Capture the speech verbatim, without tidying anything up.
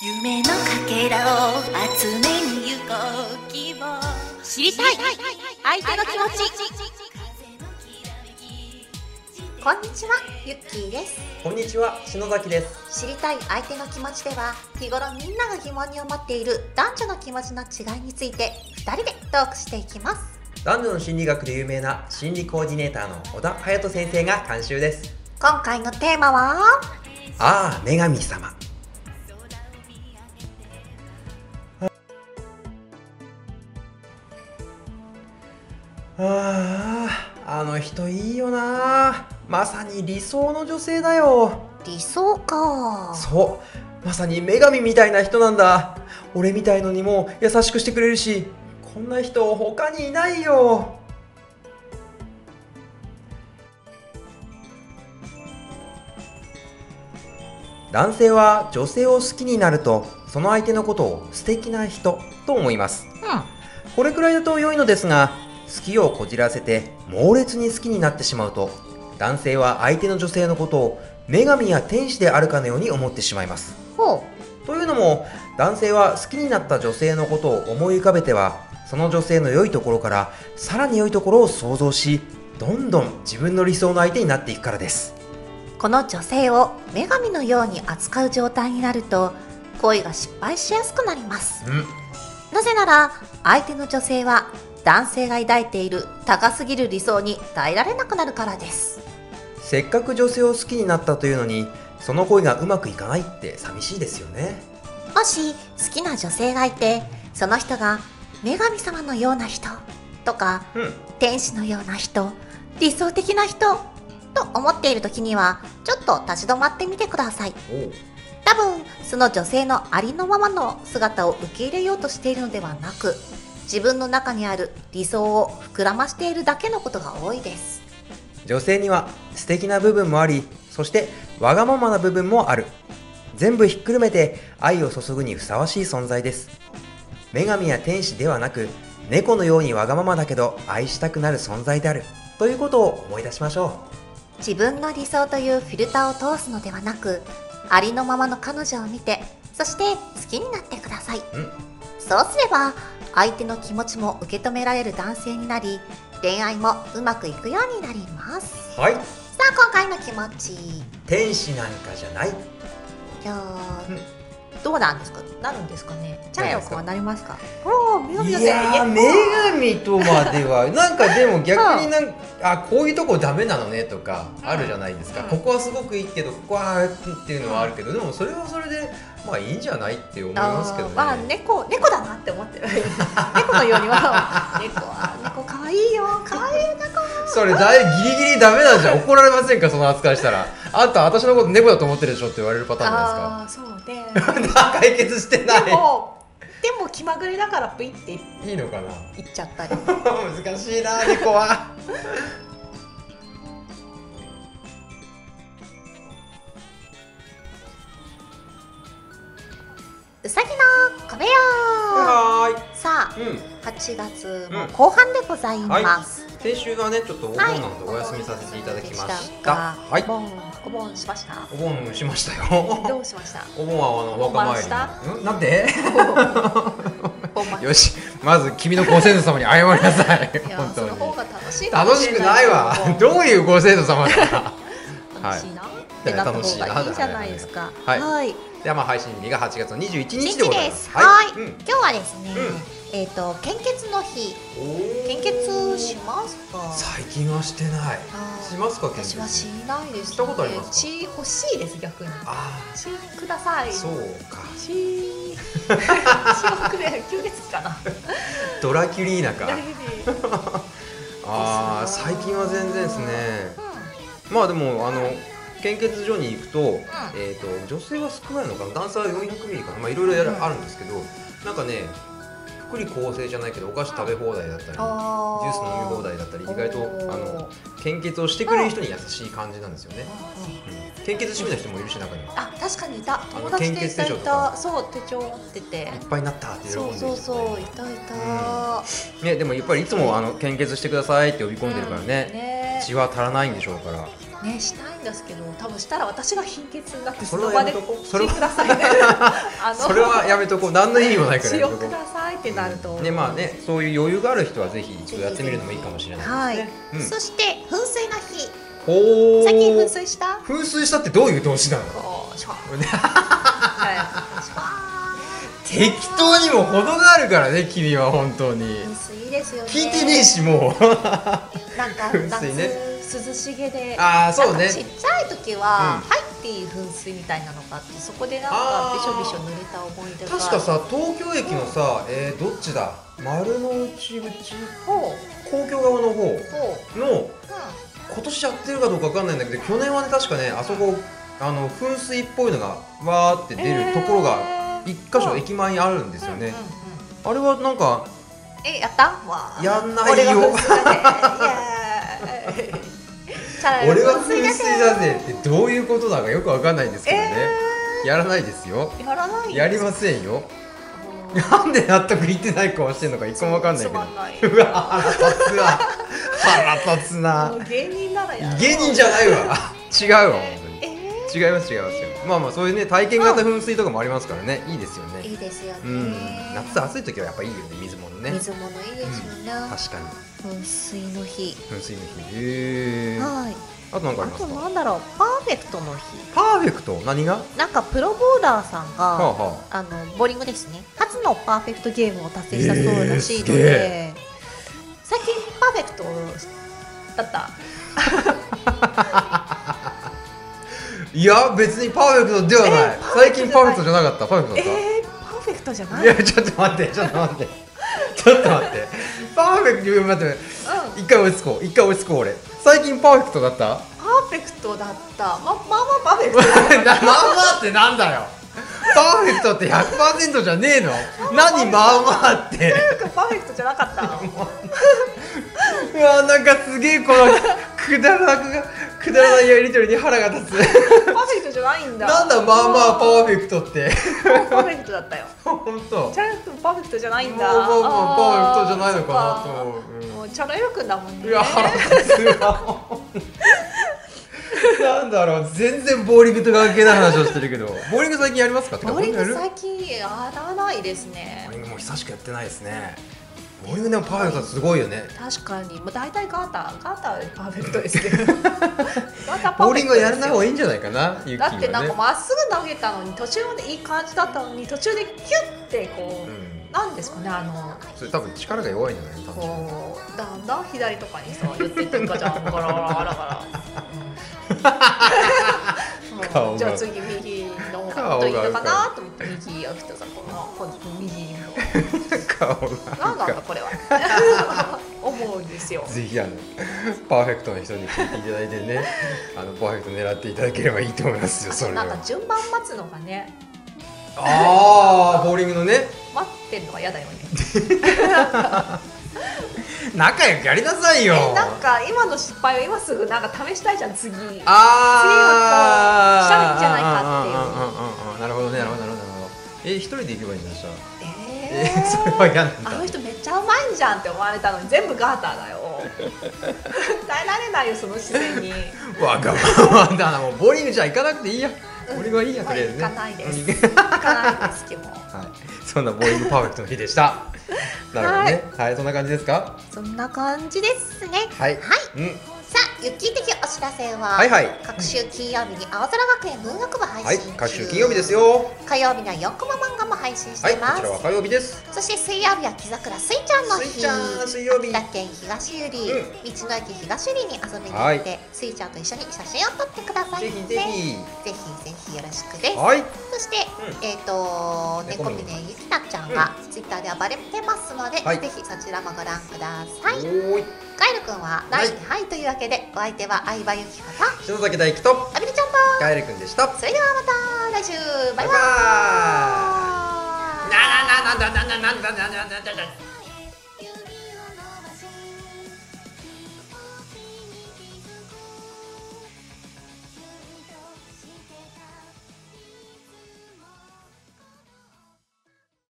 夢のかけらを集めに行こう希望知りたい相手の気持ち。 こんにちは、ゆっきーです。 こんにちは、篠崎です。 知りたい相手の気持ちでは、日頃みんなが疑問に思っている男女の気持ちの違いについてふたりでトークしていきます。 男女の心理学で有名な心理コーディネーターの小田隼人先生が監修です。 今回のテーマは、 ああ女神様。ああ、あの人いいよな。まさに理想の女性だよ。 理想か。 そう、まさに女神みたいな人なんだ。俺みたいのにも優しくしてくれるし、こんな人他にいないよ。男性は女性を好きになると、その相手のことを素敵な人と思います。 うん。 これくらいだと良いのですが、好きをこじらせて猛烈に好きになってしまうと、男性は相手の女性のことを女神や天使であるかのように思ってしまいます。 ほう。というのも、男性は好きになった女性のことを思い浮かべては、その女性の良いところからさらに良いところを想像し、どんどん自分の理想の相手になっていくからです。 この女性を女神のように扱う状態になると、恋が失敗しやすくなります。 うん。 なぜなら、相手の女性は男性が抱いている高すぎる理想に耐えられなくなるからです。 せっかく女性を好きになったというのに、その恋がうまくいかないって寂しいですよね。 もし好きな女性がいて、その人が女神様のような人とか、 うん、 天使のような人、理想的な人と思っている時には、ちょっと立ち止まってみてください。 おう。 多分その女性のありのままの姿を受け入れようとしているのではなく、自分の中にある理想を膨らましているだけのことが多いです。 女性には素敵な部分もあり、そしてわがままな部分もある。全部ひっくるめて愛を注ぐにふさわしい存在です。女神や天使ではなく、猫のようにわがままだけど愛したくなる存在であるということを思い出しましょう。自分の理想というフィルターを通すのではなく、ありのままの彼女を見て、そして好きになってください。 うん、 そうすれば相手の気持ちも受け止められる男性になり、恋愛もうまくいくようになります。 はい。 さあ、今回の気持ち、 天使なんかじゃない。 いやー、 うん、 どうなんですか、なるんですかね。チャンヨコはなりますか。 おー、いやー、女神とまではなんかでも逆になんか、あ、こういうとこダメなのねとかあるじゃないですか、うん、ここはすごくいいけどここはっていうのはあるけど、でもそれはそれでまあいいんじゃないって思いますけどね。 まあ猫猫だなって思ってる猫のようには猫は猫かわいいよ、かわいい猫。 それだいギリギリダメなんじゃ怒られませんか、その扱いしたら。あんた私のこと猫だと思ってるでしょって言われるパターンじゃないですか。 ああ、そうね解決してない。 でもでも気まぐれだからプイっていいのかな、 言っちゃったり難しいな猫はうさぎの壁よはーい。 さあ、 うん、 はちがつも後半でございます、 うん、はい、先週がねちょっとお盆なのでお休みさせていただきました、 はい、お盆お盆しました。 お盆しましたよどうしました。 お盆はあのお墓参り、んなんでよし、まず君のご先祖様に謝りなさい。 いや本当にその方が楽しいかもしれない。楽しくないわどういうご先祖様だ楽しいなってなった方がいいじゃないですか。 はい、 はい、 ではまあ配信日がはちがつのにじゅういちにちでございます。 はい、うん、今日はですね、 うん、 えっと献血の日。献血しますか。 最近はしてない。しますか。 私はしないです、ね。 したことありますか。 血欲しいです、逆に。 ああ、 血ください。 そうか。 血血をくれ、吸血鬼かな。 ドラキュリーナか。ああ、最近は全然ですね。うん、まあでもあの献血所に行くと、うん、えっと女性は少ないのかな、男性はよんひゃくミリかな、まあいろいろあるんですけど、なんかね。福利厚生じゃないけどお菓子食べ放題だったり、ジュース飲み放題だったり、意外とあの献血をしてくれる人に優しい感じなんですよね。うん、献血趣味の人もいるし、中には。 あ、確かにいた。友達でいたいた。そう手帳持ってていっぱいになったって喜んでる人。 そうそうそう、いたいた。 うん、ね、でもやっぱりいつもあの献血してくださいって呼び込んでるからね、うん、ね、血は足らないんでしょうから。 ね、したいですけど、多分したら私が貧血になってそれはその場でやめとこうそれは血くださいねあのそれはやめとこう、何の意味もないからや血をめとこうくださいってなると、 ね、まあね、そういう余裕がある人はぜひ一度やってみるのもいいかもしれないですね。 はい、 うん、 そして噴水の日、 ほー、 最近噴水した？ 噴水したってどういう動詞なの？ こうシュワーはいシュワ適当にも程があるからね、君は本当に。 ー噴水いいですよね。 聞いてねえし、もう。 なんか噴夏、 水ね涼しげで、 あー、そうねなんかちっちゃい時は、 うん入っていい噴水みたいなのがあって、そこでなんかびしょびしょ濡れた思い出が。 確かさ、東京駅のさ、えー、どっちだ、丸の内口、 ほ皇居側の方うほう、 の、 うん今年やってるかどうかわかんないんだけど、去年はね、確かね、あそこ、あの噴水っぽいのがわーって出るところが一箇所駅前にあるんですよね。あれはなんかえ、やった？わやんないよ。 俺が噴水だね。イエーイ俺は噴水だぜってどういうことだかよくわかんないんですけどね、 えやらないですよ。 やらない。 やりませんよ。なんで納得いってない顔してんのか一個もわかんないけど。うわ、腹立つわ。腹立つな。 芸人ならやる。 芸人じゃないわ。違うわ、本当に。 え違います違いますよ。まあまあそういうね、体験型噴水とかもありますからね、いいですよー、いね。 いですよね。 うん、夏暑い時はやっぱいいよね、水物ね。 水物いいですよね。 確かに噴水の日。 噴水の日。へえ。 はい。 あと何かああとりますか？ なんだろう、パーフェクトの日。 パーフェクト、何が？ なんかプロボウラーさんが、 はあはあのボーリングですね、初のパーフェクトゲームを達成したそうらしいので、 えー最近パーフェクトだったいや別にパーフェクトではない、 えー最近パーフェクトじゃなかった。パーフェクトだっえー、パーフェクトじゃなた、 い？ いやちょっと待ってちょっと待ってちょっと待ってパーフェクト、待ってうん、 一回追いつこう一回追いつこう。俺最近パーフェクトだったパーフェクトだったままあまあパーフェクトだったまあまあってなんだよ。パーフェクトって ひゃくパーセント じゃねえの？何まあまあってパーフェクトじゃなかったうわなんかすげえこのくだらなくくだらないやりとりに腹が立つパーフェクトじゃないんだ。 なんだまあまあパーフェクトってパーフェクトだったよ。 本当ちゃんとパーフェクトじゃないんだ。 まあまあまあパーフェクトじゃないのかなとあー思う、うんもうチャラいくんだもんね。 いや腹立つわなんだろう、全然ボーリングと関係ない話をしてるけど、ボーリング最近やりますか？てかボーリングやる最近やらないですねボー。リングもう久しくやってないですね。ボーリングでもパーフェクトはすごいよね。 確かに、もう大体ガーター、ガーターパーフェクトですけど。ガーターパーフェクトですよボーリングはやらない方がいいんじゃないかな、ユッキーはね。 だってなんかまっすぐ投げたのに途中までいい感じだったのに途中でキュッてこう、 うん、 なんですかね、あのそれ多分力が弱いんじゃないの？多分こうだんだん左とかにさ言ってってガチャンガラガラガラガラ。 顔がじゃあ次右の方がもっといいのかなと思って右が来たさ、この今度右に顔なんがなんだこれは思うんですよ。 ぜひあのパーフェクトの人に聞いていただいてね、あのパーフェクト狙っていただければいいと思いますよ。それはなんか順番待つのがね、 ああボーリングのね、 待ってるのが嫌だよね。 仲良くやりなさいよ。 えなんか今の失敗を今すぐなんか試したいじゃん、次。 ああ次はこうしたらいいんじゃないかっていういうなるほどね、なるほどなるほどなるほど。え一人で行けばいいんだしたら。 ええそれは嫌なんだ。 あの人めっちゃうまいんじゃんって思われたのに全部ガーターだよ。耐えられないよその視線に。 わがままだな、もうボーリングじゃ行かなくていいや。ボーリングはいいや、とりあえずね。 行かないですうん行かないですけど。 はい、そんなボーリングパーフェクトの日でした。なるほどね。はい、そんな感じですか。 そんな感じですね。 はい。 はい。 うん。 さあ、ユッキー的お知らせは、 はいはい各週金曜日に青空学園文学部配はい信中、、 各週金曜日ですよ。 火曜日にはよんコマ漫画も配信しはい、 てます、 こちらは火曜日です。 そして水曜日は木桜すいちゃんの日、 すいちゃん水曜日秋田県東百合、 うん道の駅東百合に遊びに行って、すいちゃんと一緒に写真を撮ってくださいね。 ぜひぜひ。 ぜひぜひよろしくです。 はい。 そして、 うんえっ、と猫猫耳峰ゆきなちゃんがツイッターで暴れてますので、 はいぜひそちらもご覧ください。 おーい。 ガイルくんはラインはいというわけで、お相手は相葉ゆきかと篠崎大輝とあびりちゃんと、 ガエルくんでした。 それではまた来週、バイババイバーイ。 ーイ。ななななななななななななな。